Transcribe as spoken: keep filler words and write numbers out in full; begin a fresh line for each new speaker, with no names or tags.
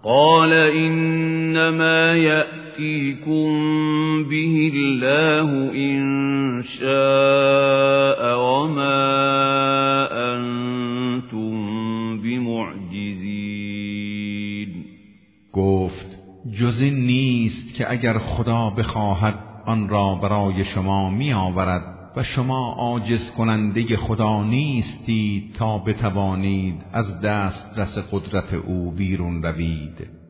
قال إنما يأتيكم به الله إن شاء وما أنتم بمعجزین.
گفت جز این نیست که اگر خدا بخواهد آن را برای شما می آورد و شما عاجز کننده خدا نیستید تا بتوانید از دسترس قدرت او بیرون روید.